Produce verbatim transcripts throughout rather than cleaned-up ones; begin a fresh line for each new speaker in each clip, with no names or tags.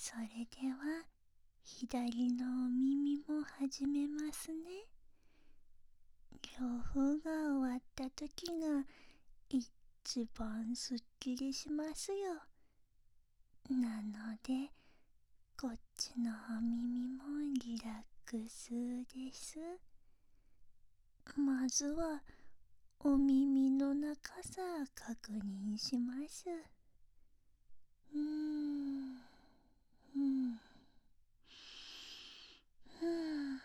それでは左のお耳も始めますね。両方が終わった時が一番すっきりしますよ。なのでこっちのお耳もリラックスです。まずはお耳の長さ確認します。うーんうんうん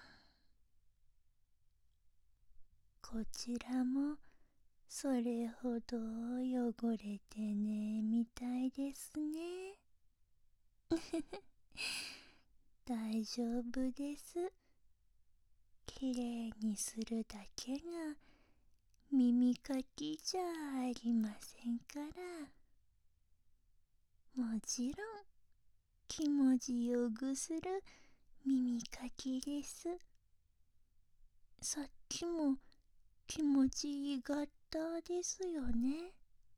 こちらもそれほど汚れてねみたいですね。大丈夫です。きれいにするだけが耳かきじゃありませんから。もちろん気持ちよくする耳かきです。さっきも気持ちいいがったですよね。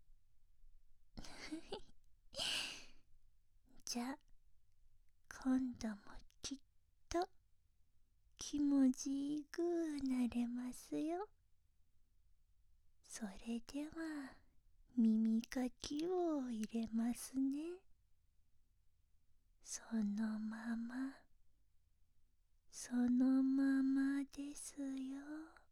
じゃあ今度もきっと気持ちいいくなれますよ。それでは耳かきを入れますね。そのままそのままですよ。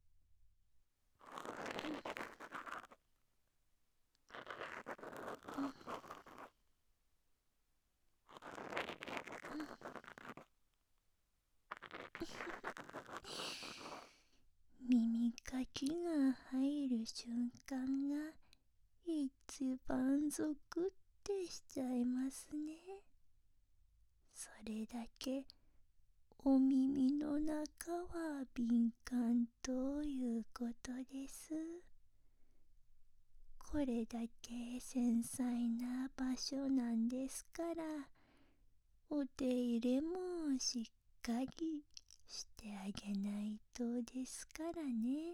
耳かきが入る瞬間が一番ゾクってしちゃいますね。それだけお耳の中は敏感ということです。これだけ繊細な場所なんですから、お手入れもしっかりしてあげないとですからね。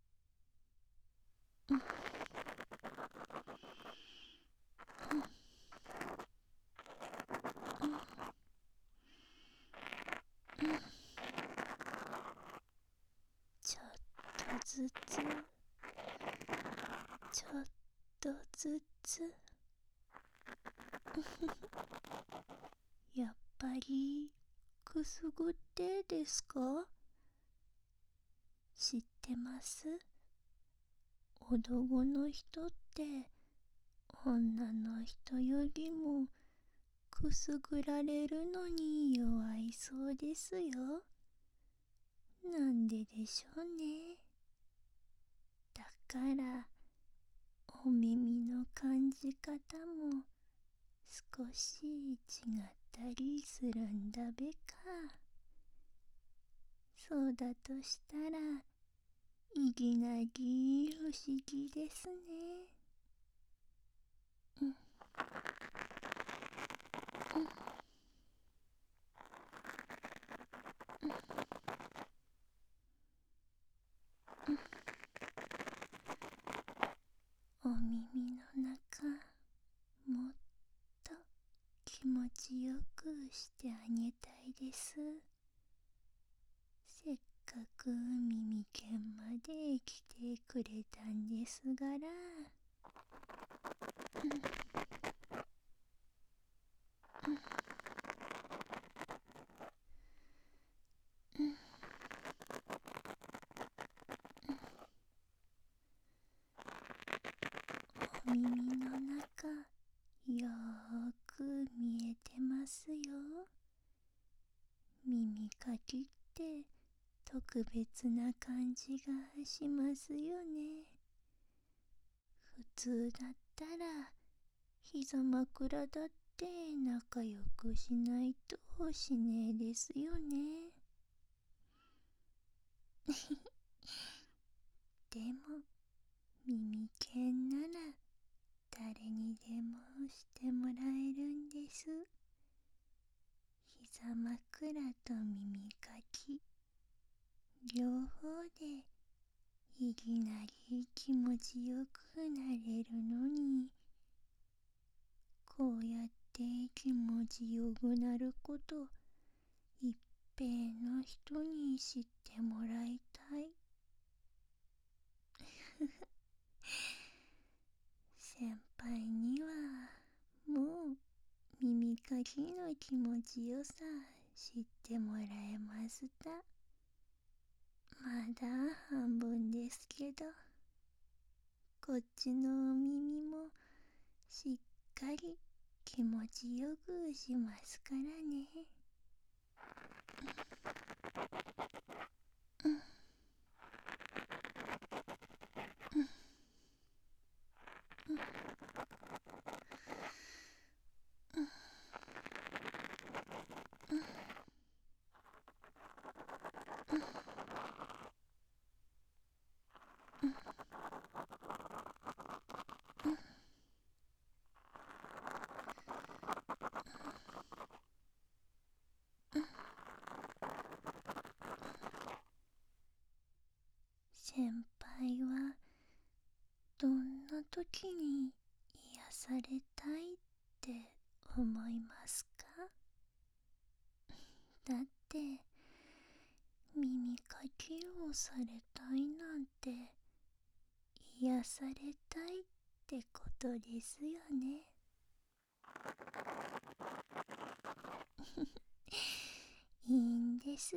うんうんうんちょっとずつちょっとずつやっぱりくすぐってですか？知ってます？男の人って女の人よりもくすぐられるのに弱いそうですよ。なんででしょうね。だからお耳の感じ方も少し違ったりするんだべか。そうだとしたらいきなり不思議ですね。うんうんうんお耳の中もっと気持ちよくしてあげたいです。せっかく耳犬まで来てくれたんですから。お耳の中よーく見えてますよ。耳かきって特別な感じがしますよね。普通だったら膝枕だって仲良くしないとしねえですよね。でも耳犬なら誰にでもしてもらえるんです。膝枕と耳かき両方でいきなり気持ちよくなれるのに、こうやって気持ちよくなることいっぺんの人に知ってもらいたい。先輩にはもう耳かきの気持ちよさ知ってもらえました。まだ半分ですけど、こっちのお耳もしっかり気持ちよくしますからね。うん、うん、うん、うん、うん、うん、うん、うん、うん。先輩はどんな時に癒されたいって思いますか？だって耳かきをされたいなんて癒されたいってことですよね。いいんですよ。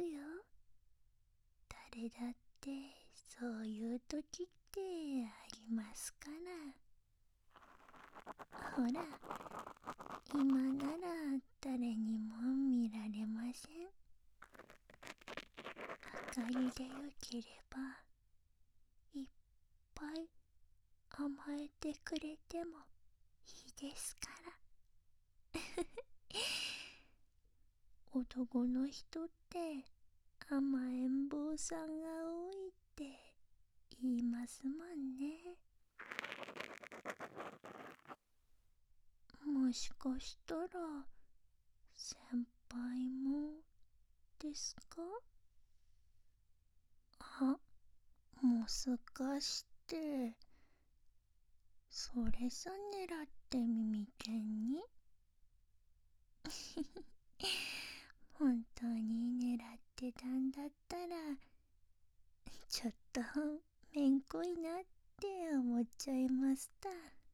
誰だってそういう時ってありますから。ほら、今なら誰にも見られません。明かりでよければいっぱい甘えてくれてもいいですから。男の人って甘えん坊さんが多いって言いますもんね。もしかしたら先輩もですか？あ、もしかしてそれさ狙って耳剣に本当に狙ってたんだったらちょっとめんこいなって思っちゃいました。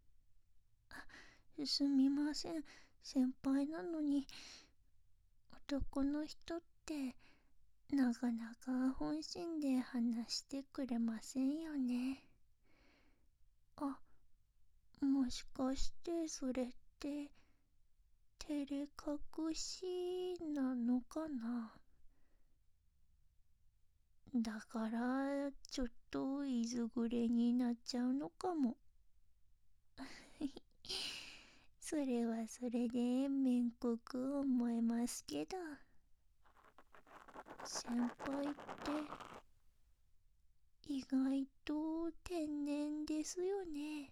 あ、すみません。先輩なのに男の人ってなかなか本心で話してくれませんよね。あ、もしかしてそれって照れ隠しなのかな。だからちょっといずぐれになっちゃうのかも。それはそれでめんこく思えますけど、先輩って意外と天然ですよね。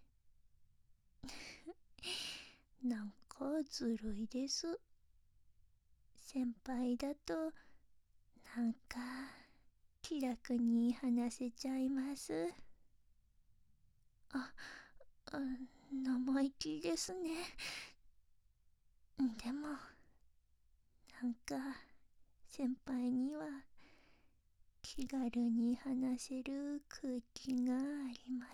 なんかずるいです。先輩だとなんか気楽に話せちゃいます。あ、うん、生意気ですね。でもなんか先輩には気軽に話せる空気があります。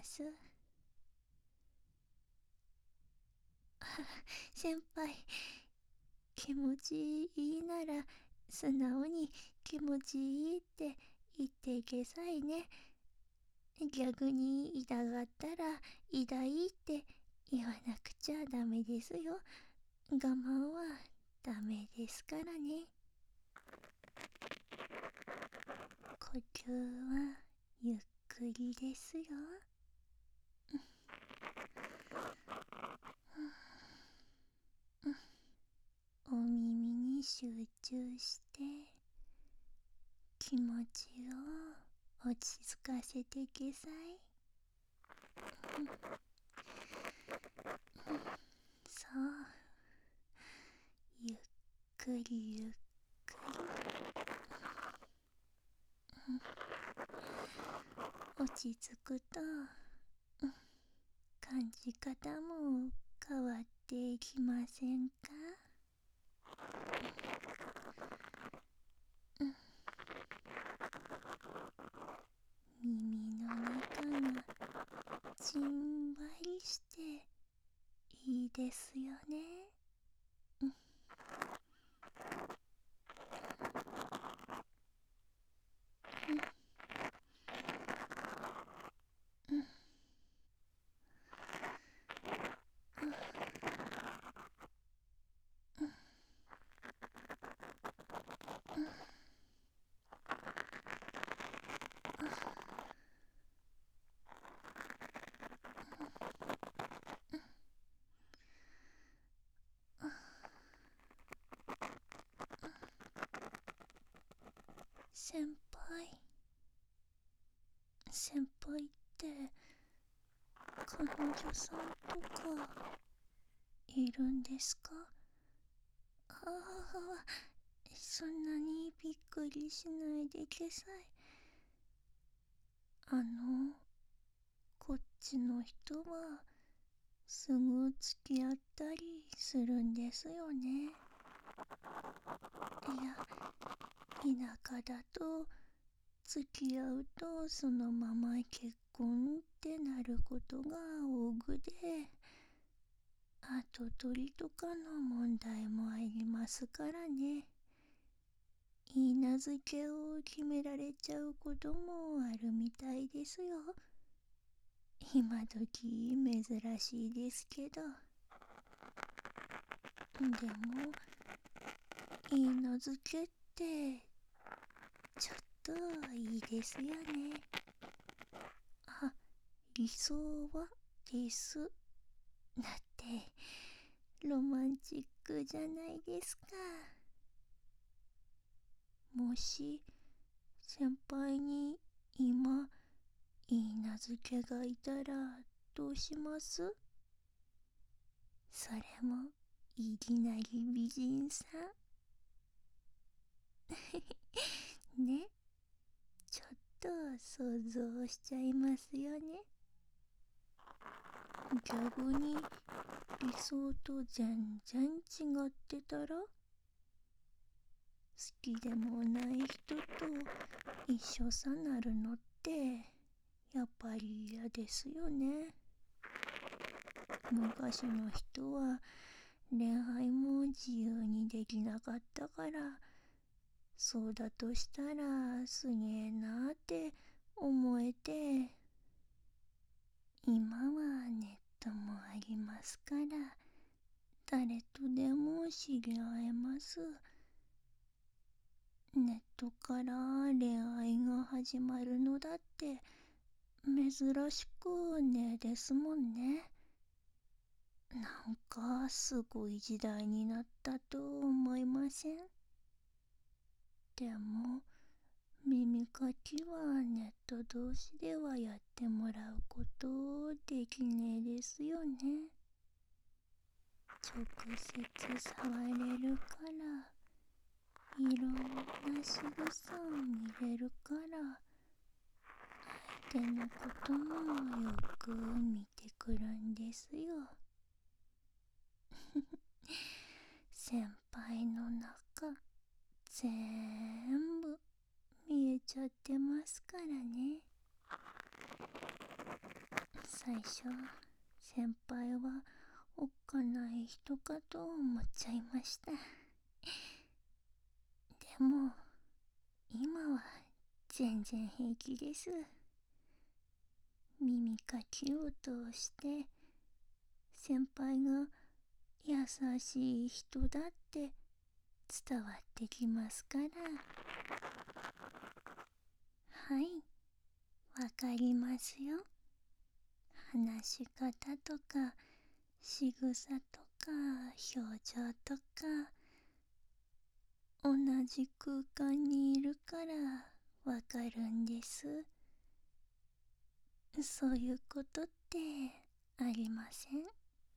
先輩、気持ちいいなら素直に気持ちいいって言ってけさいね。逆に痛がったら痛いって言わなくちゃダメですよ。我慢はダメですからね。呼吸はゆっくりですよ。お耳に集中して気持ちを落ち着かせてけさい。うん、そう、ゆっくりゆっくり、うん、落ち着くと、うん、感じ方も変わってきませんか？ 耳の中がじんわりしていいですよね。先輩先輩って彼女さんとかいるんですか？ああ、そんなにびっくりしないでください。あの、こっちの人はすぐ付き合ったりするんですよね。いや、田舎だと付き合うとそのまま結婚ってなることが多くで、後取りとかの問題もありますからね。いい名付けを決められちゃうこともあるみたいですよ。今時珍しいですけど。でもいい名付けってちょっといいですよね。あ、理想はですだってロマンチックじゃないですか。もし先輩に今いい名付けがいたらどうします？それもいきなり美人さんね。ちょっと想像しちゃいますよね。逆に理想と全然違ってたら、好きでもない人と一緒さなるのってやっぱり嫌ですよね。昔の人は恋愛も自由にできなかったから、そうだとしたらすげえなーって思えて、今はネットもありますから誰とでも知り合えます。ネットから恋愛が始まるのだって珍しくねえですもんね。なんかすごい時代になったと思いません？でも耳かきはネット同士ではやってもらうことできねえですよね。直接触れるからいろんな仕草を見れるから相手のこともよく見てくるんですよ。先輩の中ぜんぶ見えちゃってますからね。最初先輩はおっかない人かと思っちゃいました。でも今は全然平気です。耳かきを通して先輩が優しい人だって伝わってきますから。はい、わかりますよ。話し方とか仕草とか表情とか同じ空間にいるからわかるんです。そういうことってありません？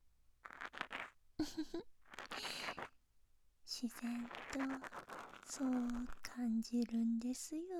自然とそう感じるんですよ。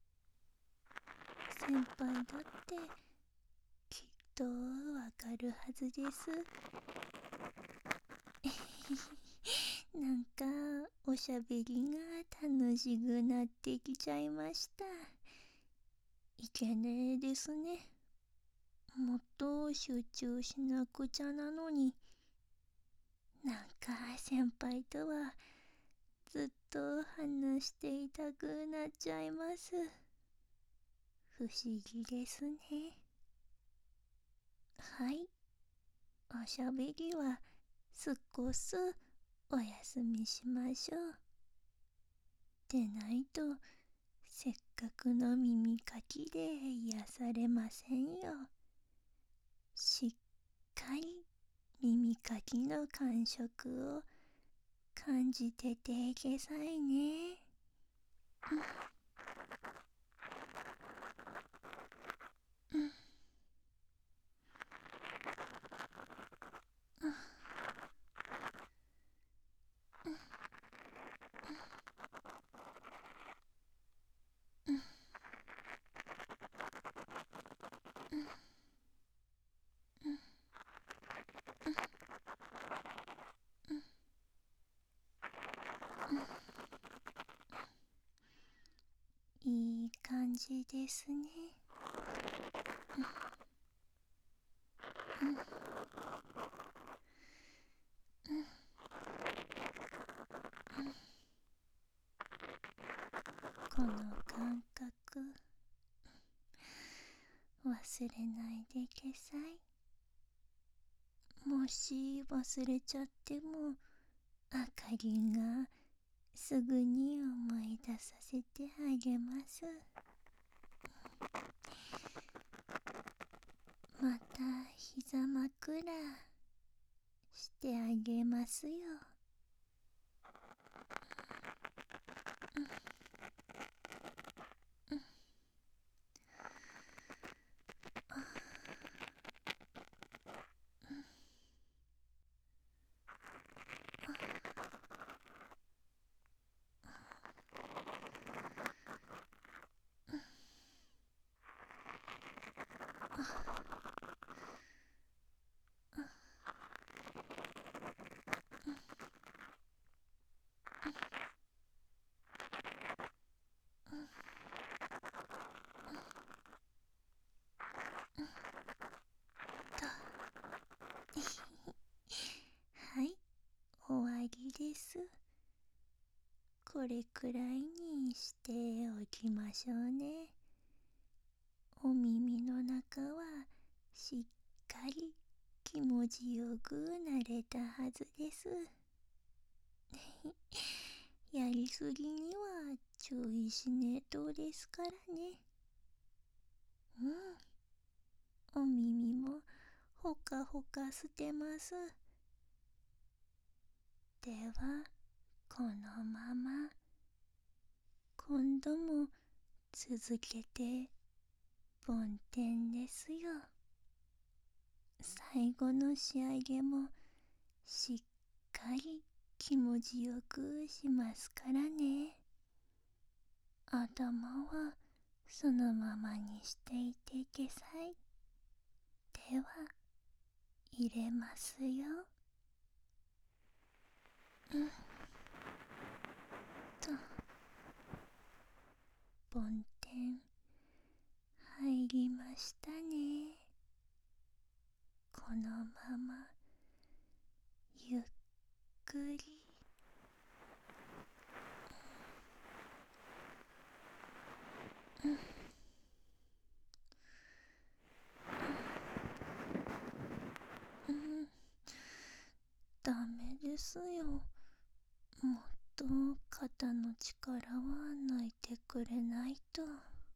先輩だってきっとわかるはずです。なんかおおしゃべりが楽しくなってきちゃいました。いけねえですね。もっと集中しなくちゃなのに。なんか先輩とはずっと話していたくなっちゃいます。不思議ですね。はい、おしゃべりは少しお休みしましょう。でないとせっかくの耳かきで癒されませんよ。しっかり耳かきの感触を感じててけさいね。うんうんうんいい感じですね。うんうんこの感覚忘れないでけさい。もし忘れちゃってもあかりがすぐに思い出させてあげます。また膝枕してあげますよ。はい、終わりです。これくらいにしておきましょうね。お耳の中はしっかり気持ちよくなれたはずです。やりすぎには注意しねえとですからね。うん、お耳もほかほかしてます。ではこのまま今度も続けて梵天ですよ。最後の仕上げもしっかり気持ちよくしますからね。頭はそのままにしていてけさい。では入れますよ。うんと、梵天入りましたね。このままゆっくりうんうんダメですよ。もっと肩の力は抜いてくれないと。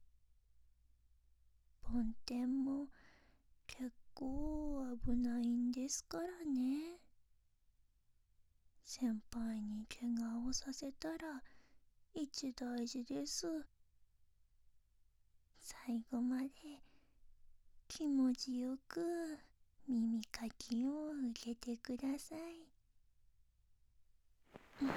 梵天も結構危ないんですからね。先輩に怪我をさせたら一大事です。最後まで気持ちよく耳かきを受けてください。うん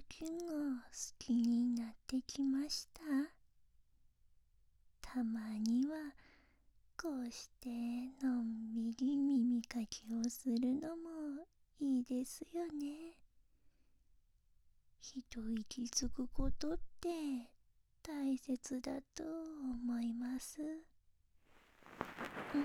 時が好きになってきました。たまにはこうしてのんびり耳かきをするのもいいですよね。一息つくことって大切だと思います。うん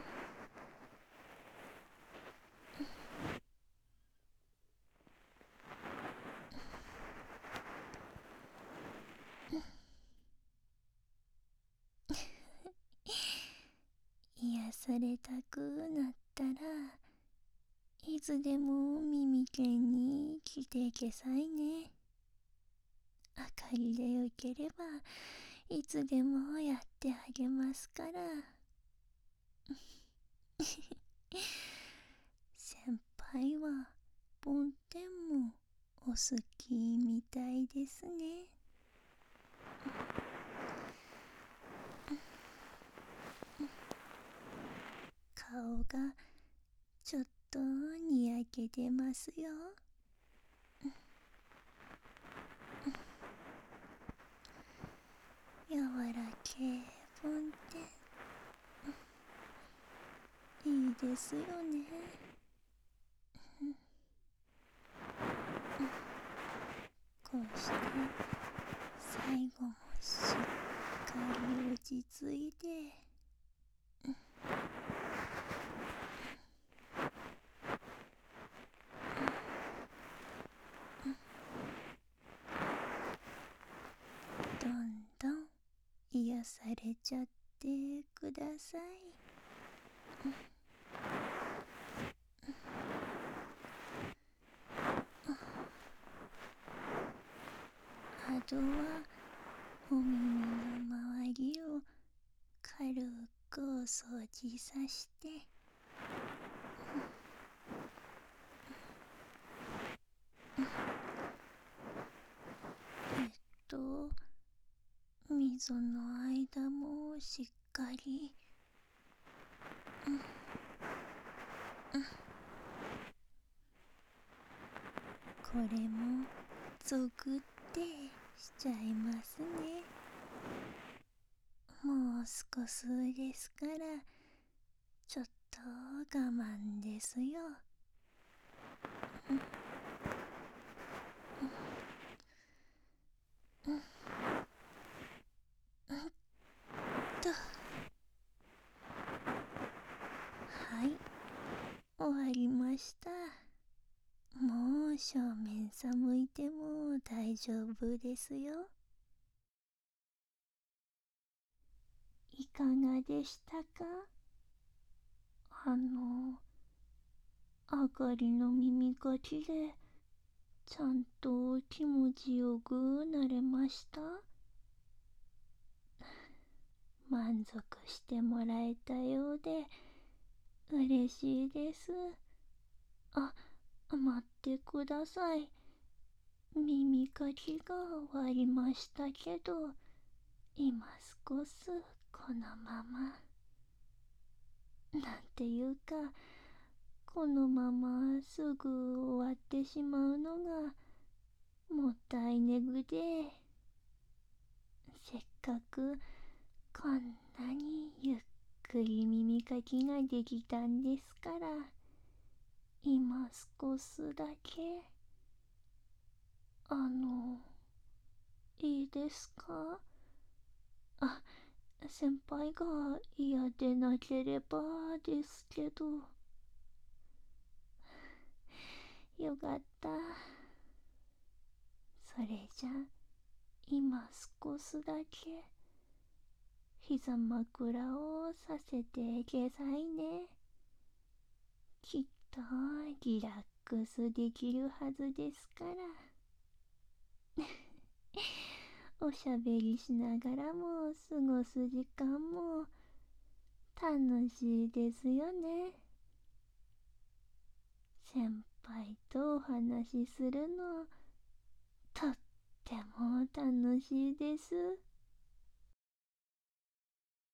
癒されたくなったらいつでも耳犬に来てけさいね。明かりでよければいつでもやってあげますから。先輩は梵天もお好きみたいですね。顔がちょっとにやけてますよ。柔らけ梵天いいですよね。こうして最後もしっかり落ち着いて、どんどん癒されちゃってください。あとはお耳の周りを軽くお掃除さして、えっと溝の間もしっかり、うんうん、これもゾクってしちゃいますね。もう少しですからちょっと我慢ですよ。うんうんうんうんと、はい、終わりました。もう正面さ向いても大丈夫ですよ。いかがでしたか？あのあかりの耳かきでちゃんと気持ちよくなれました？満足してもらえたようで嬉しいです。あ、待ってください。耳かきが終わりましたけど、今少しこのまま、なんていうか、このまますぐ終わってしまうのがもったいねぐで、せっかくこんなにゆっくり耳かきができたんですから、今少しだけ、あの、いいですか？あ、先輩が嫌でなければですけど。よかった。それじゃ、今少しだけ膝枕をさせてけさいね。きっとリラックスできるはずですから。おしゃべりしながらも過ごす時間も楽しいですよね。先輩とお話しするのとっても楽しいです。